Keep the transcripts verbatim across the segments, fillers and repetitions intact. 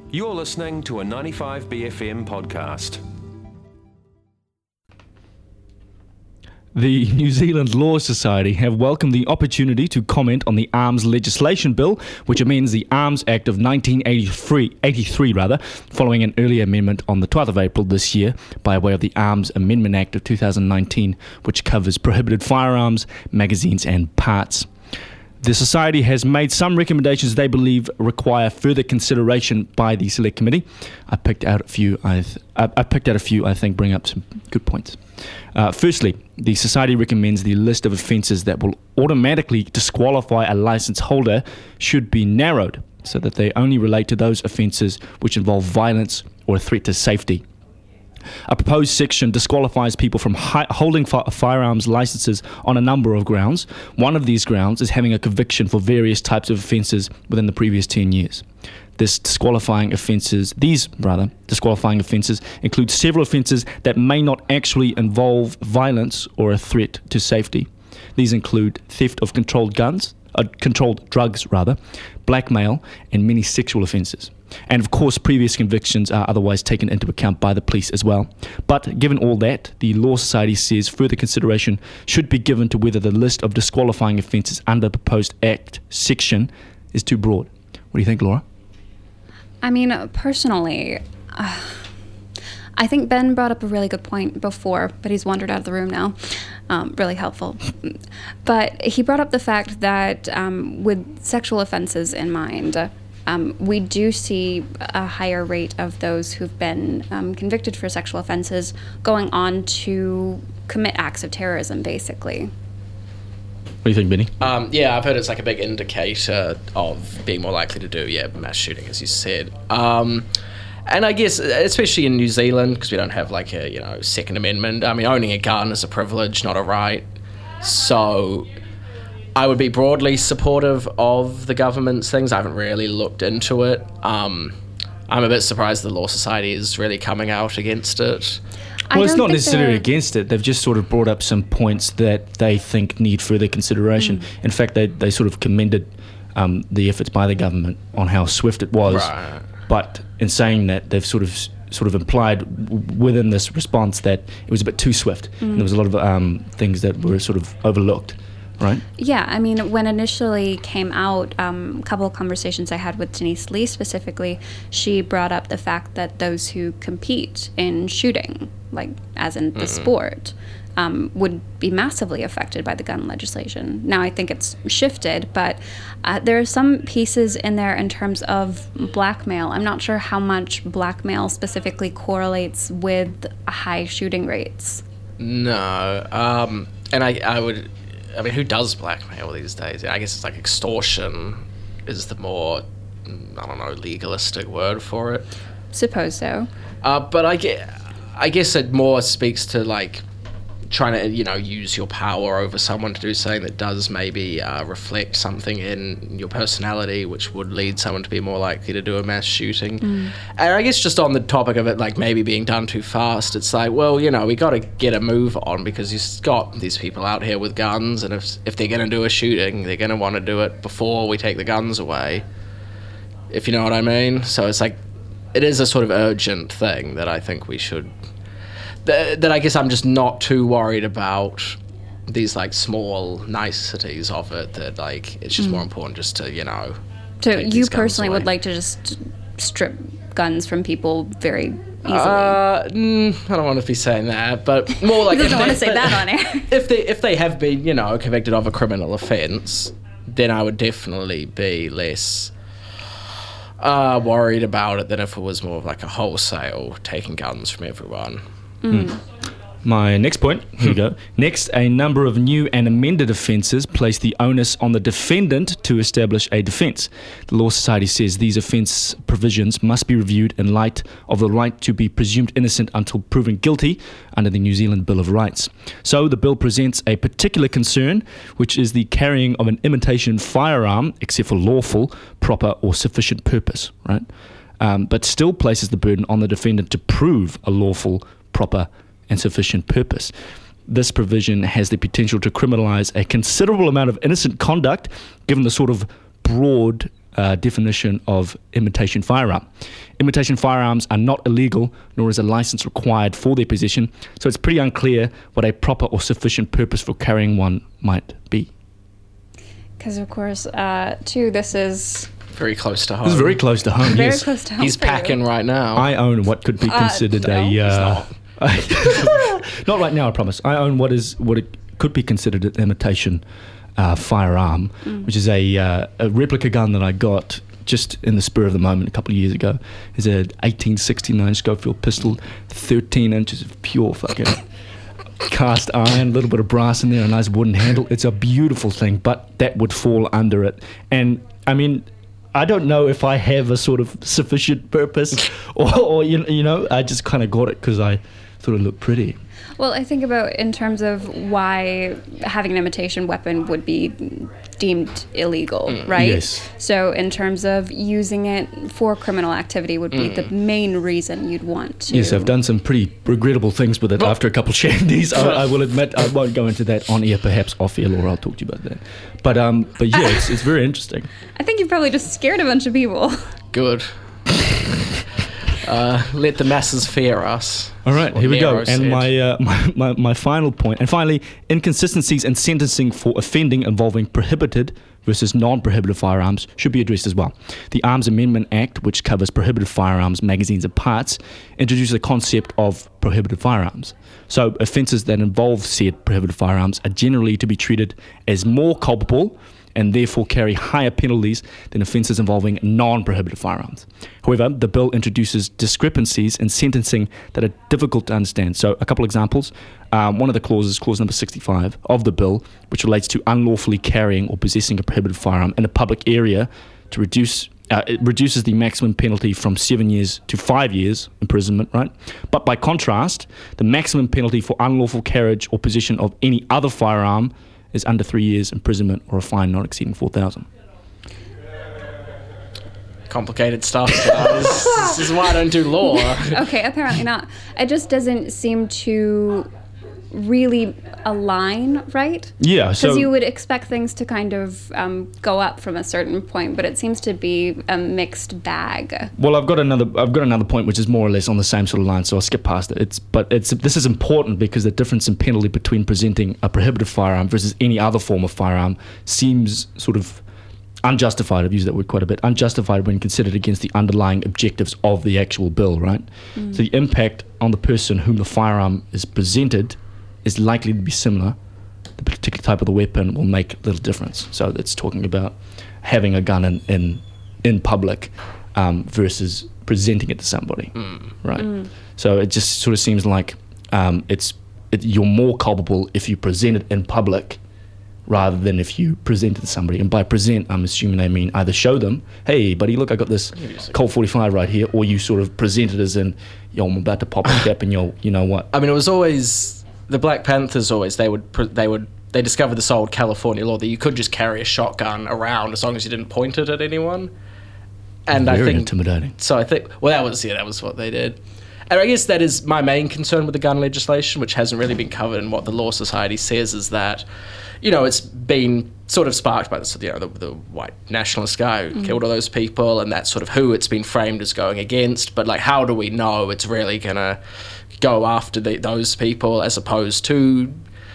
You're listening to a ninety-five B F M podcast. The New Zealand Law Society have welcomed the opportunity to comment on the Arms Legislation Bill, which amends the Arms Act of nineteen eighty-three, eighty-three rather, following an earlier amendment on the twelfth of April this year by way of the Arms Amendment Act of two thousand nineteen, which covers prohibited firearms, magazines and parts. The Society has made some recommendations they believe require further consideration by the Select Committee. I picked out a few. I, th- I picked out a few. I think bring up some good points. Uh, firstly, the Society recommends the list of offences that will automatically disqualify a licence holder should be narrowed, so that they only relate to those offences which involve violence or a threat to safety. A proposed section disqualifies people from hi- holding fi- firearms licences on a number of grounds. One of these grounds is having a conviction for various types of offences within the previous ten years. This disqualifying offences, these rather, disqualifying offences include several offences that may not actually involve violence or a threat to safety. These include theft of controlled guns, uh, controlled drugs rather, blackmail, and many sexual offences. And of course, previous convictions are otherwise taken into account by the police as well. But given all that, the Law Society says further consideration should be given to whether the list of disqualifying offences under the proposed Act section is too broad. What do you think, Laura? I mean, personally, uh, I think Ben brought up a really good point before, but he's wandered out of the room now. Um, really helpful. But he brought up the fact that um, with sexual offenses in mind, uh, Um, we do see a higher rate of those who've been um, convicted for sexual offenses going on to commit acts of terrorism, basically. What do you think, Benny? Um, yeah, I've heard it's like a big indicator of being more likely to do, yeah, mass shooting, as you said. Um, and I guess, especially in New Zealand, because we don't have like a, you know, Second Amendment, I mean, owning a gun is a privilege, not a right. So I would be broadly supportive of the government's things. I haven't really looked into it. Um, I'm a bit surprised the Law Society is really coming out against it. Well, it's not necessarily against it. They've just sort of brought up some points that they think need further consideration. Mm. In fact, they, they sort of commended um, the efforts by the government on how swift it was. Right. But in saying that, they've sort of sort of implied w- within this response that it was a bit too swift. Mm. And there was a lot of um, things that were sort of overlooked. Right. Yeah, I mean, when initially came out, um, a couple of conversations I had with Denise Lee specifically, she brought up the fact that those who compete in shooting, like as in the mm-hmm. sport, um, would be massively affected by the gun legislation. Now, I think it's shifted, but uh, there are some pieces in there in terms of blackmail. I'm not sure how much blackmail specifically correlates with high shooting rates. No, um, and I, I would... I mean, who does blackmail these days? I guess it's like extortion is the more, I don't know, legalistic word for it. Suppose so. Uh, but I guess, I guess it more speaks to like trying to, you know, use your power over someone to do something that does maybe uh, reflect something in your personality, which would lead someone to be more likely to do a mass shooting. Mm. And I guess just on the topic of it, like maybe being done too fast, it's like, well, you know, we got to get a move on because you've got these people out here with guns, and if if they're going to do a shooting, they're going to want to do it before we take the guns away, if you know what I mean. So it's like, it is a sort of urgent thing that I think we should... that I guess I'm just not too worried about these like small niceties of it, that like it's just mm. more important just to, you know, so you personally would like to just strip guns from people very easily? Uh, mm, I don't want to be saying that, but more like you don't want to say that on air. if they if they have been, you know, convicted of a criminal offence, then I would definitely be less uh, worried about it than if it was more of like a wholesale taking guns from everyone. Mm. My next point, here we go. Next, a number of new and amended offences place the onus on the defendant to establish a defence. The Law Society says these offence provisions must be reviewed in light of the right to be presumed innocent until proven guilty under the New Zealand Bill of Rights. So the bill presents a particular concern, which is the carrying of an imitation firearm, except for lawful, proper or sufficient purpose, right? Um, but still places the burden on the defendant to prove a lawful, proper and sufficient purpose. This provision has the potential to criminalise a considerable amount of innocent conduct, given the sort of broad uh, definition of imitation firearm. Imitation firearms are not illegal, nor is a license required for their possession, so it's pretty unclear what a proper or sufficient purpose for carrying one might be. Because, of course, uh, too, this is Very close to home. This is very close to home, very yes. close to home. He's for you. packing right now. I own what could be Uh, considered no, a... he's Uh, not right now, I promise. I own what is what it could be considered an imitation uh, firearm, Mm. which is a, uh, a replica gun that I got just in the spur of the moment a couple of years ago. It's a eighteen sixty-nine Schofield pistol, thirteen inches of pure fucking cast iron, a little bit of brass in there, a nice wooden handle. It's a beautiful thing, but that would fall under it. And I mean, I don't know if I have a sort of sufficient purpose, or, or you, you know, I just kind of got it because I thought it looked pretty. Well, I think about in terms of why having an imitation weapon would be deemed illegal, right? Yes. So in terms of using it for criminal activity would be the main reason you'd want to. Yes, I've done some pretty regrettable things with it after a couple of shandies. I, I will admit, I won't go into that on air, perhaps off air, Laura. I'll talk to you about that. But um, but yeah, it's, it's very interesting. I think you've probably just scared a bunch of people. Good. uh, let the masses fear us. All right, What here we go. Nero And said. my, uh, my, my my final point. And finally, inconsistencies in sentencing for offending involving prohibited versus non-prohibited firearms should be addressed as well. The Arms Amendment Act, which covers prohibited firearms, magazines and parts, introduces the concept of prohibited firearms. So offences that involve said prohibited firearms are generally to be treated as more culpable and therefore carry higher penalties than offences involving non-prohibited firearms. However, the bill introduces discrepancies in sentencing that are difficult to understand. So a couple examples. Um, one of the clauses, clause number sixty-five of the bill, which relates to unlawfully carrying or possessing a prohibited firearm in a public area, to reduce uh, it reduces the maximum penalty from seven years to five years imprisonment, right? But by contrast, the maximum penalty for unlawful carriage or possession of any other firearm is under three years imprisonment or a fine not exceeding four thousand. Complicated stuff, guys. This is why I don't do law. Okay, apparently not. It just doesn't seem to really align, right? Yeah, Because so you would expect things to kind of um, go up from a certain point, but it seems to be a mixed bag. well, I've got another. I've got another point which is more or less on the same sort of line. So I'll skip past it. It's but it's this is important because the difference in penalty between presenting a prohibited firearm versus any other form of firearm seems sort of unjustified. I've used that word quite a bit. Unjustified when considered against the underlying objectives of the actual bill, right? Mm. So the impact on the person whom the firearm is presented is likely to be similar. The particular type of the weapon will make little difference. So it's talking about having a gun in in, in public um, versus presenting it to somebody, Mm. right? Mm. So it just sort of seems like um, it's it, you're more culpable if you present it in public rather than if you present it to somebody. And by present, I'm assuming they mean either show them, hey, buddy, look, I got this Colt forty-five right here, or you sort of present it as in, yo, I'm about to pop a cap and you'll, you know what? I mean, it was always the Black Panthers. Always they would pr- they would they discovered this old California law that you could just carry a shotgun around as long as you didn't point it at anyone. And Very I think intimidating. so. I think well, that was yeah, that was what they did. And I guess that is my main concern with the gun legislation, which hasn't really been covered in what the Law Society says, is that, you know, it's been sort of sparked by the, you know, the, the white nationalist guy who killed all those people, and that's sort of who it's been framed as going against. But, like, how do we know it's really going to go after the, those people as opposed to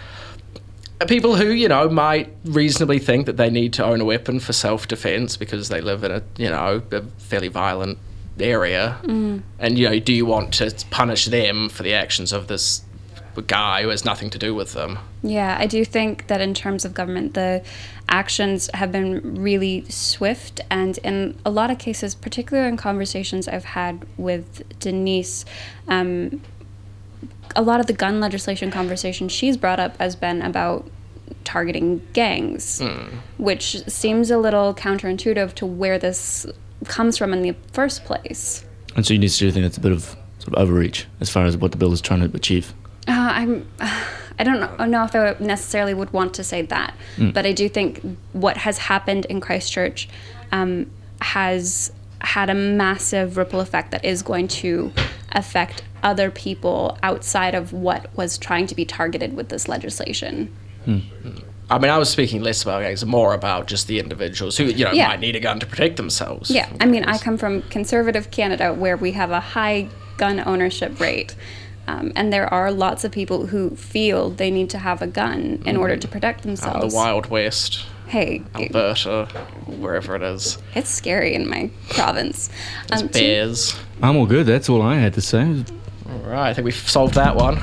people who, you know, might reasonably think that they need to own a weapon for self-defense because they live in a, you know, a fairly violent area. Mm. And, you know, do you want to punish them for the actions of this guy who has nothing to do with them? Yeah, I do think that in terms of government, the actions have been really swift, and in a lot of cases, particularly in conversations I've had with Denise, um, a lot of the gun legislation conversation she's brought up has been about targeting gangs, mm. which seems a little counterintuitive to where this comes from in the first place. And so you necessarily think that's a bit of sort of overreach as far as what the bill is trying to achieve? Uh, I'm, I don't know, know if I necessarily would want to say that, mm. but I do think what has happened in Christchurch um, has had a massive ripple effect that is going to affect other people outside of what was trying to be targeted with this legislation. Hmm. I mean, I was speaking less about gangs, more about just the individuals who, you know, Yeah. might need a gun to protect themselves. Yeah, from I mean, I gangs. come from conservative Canada where we have a high gun ownership rate. Um, and there are lots of people who feel they need to have a gun in order to protect Out themselves. in the Wild West, Hey, it- Alberta, wherever it is. it's scary in my province. There's Um, to- bears. I'm all good. That's all I had to say. All right, I think we've solved that one.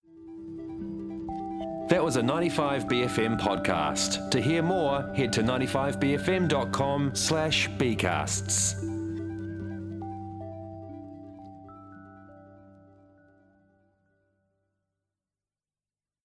That was a ninety-five B F M podcast. To hear more, head to ninety-five b f m dot com slash bcasts.